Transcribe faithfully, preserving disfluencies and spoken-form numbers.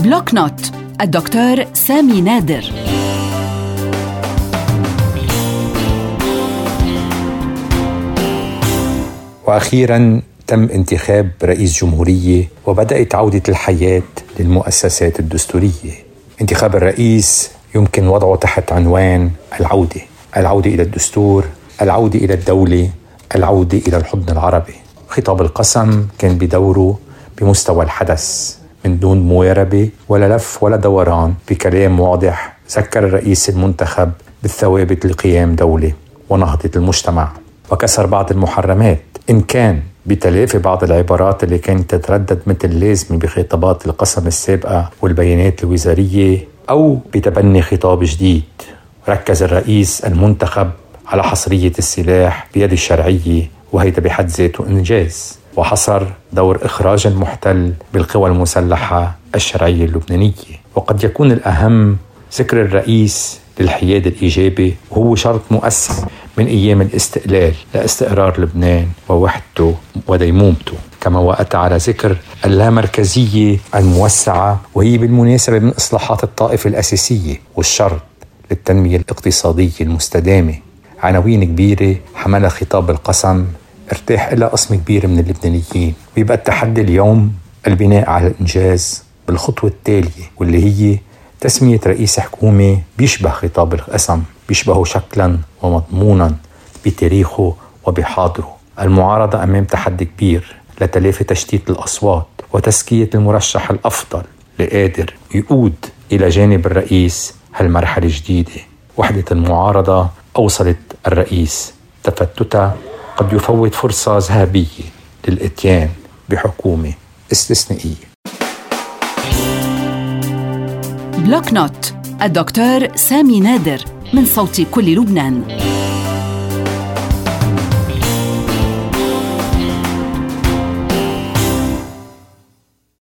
بلوك نوت الدكتور سامي نادر. وأخيراً تم انتخاب رئيس جمهورية وبدأت عودة الحياة للمؤسسات الدستورية. انتخاب الرئيس يمكن وضعه تحت عنوان العودة، العودة إلى الدستور، العودة إلى الدولة، العودة إلى الحضن العربي. خطاب القسم كان بدوره بمستوى الحدث من دون مواربة ولا لف ولا دوران، بكلام واضح ذكر الرئيس المنتخب بالثوابت لقيام دولة ونهضة المجتمع، وكسر بعض المحرمات إن كان بتلافي بعض العبارات اللي كانت تتردد مثل لازمة بخطابات القسم السابقة والبيانات الوزارية، أو بتبني خطاب جديد. ركز الرئيس المنتخب على حصرية السلاح بيد الشرعية، وهيدا بحد ذاته إنجاز، وحصر دور إخراج المحتل بالقوى المسلحة الشرعية اللبنانية. وقد يكون الأهم ذكر الرئيس للحياد الإيجابي، وهو شرط مؤسس من أيام الاستقلال لاستقرار لبنان ووحدته وديمومته. كما وأتى على ذكر اللامركزية الموسعة، وهي بالمناسبة من إصلاحات الطائفة الأساسية والشرط للتنمية الاقتصادية المستدامة. عناوين كبيرة حملها خطاب القسم ارتاح إلى قسم كبير من اللبنانيين. ويبقى التحدي اليوم البناء على الإنجاز بالخطوة التالية، واللي هي تسمية رئيس حكومة بيشبه خطاب القسم، بيشبهه شكلا ومضمونا بتاريخه وبحاضره. المعارضة أمام تحدي كبير لتلافي تشتيت الأصوات وتزكية المرشح الأفضل لقادر يقود إلى جانب الرئيس هالمرحلة الجديدة. وحدة المعارضة أوصلت الرئيس تفتتها قد يفوت فرصة ذهبية للإتيان بحكومة استثنائية. بلوك نوت الدكتور سامي نادر، من صوت كل لبنان.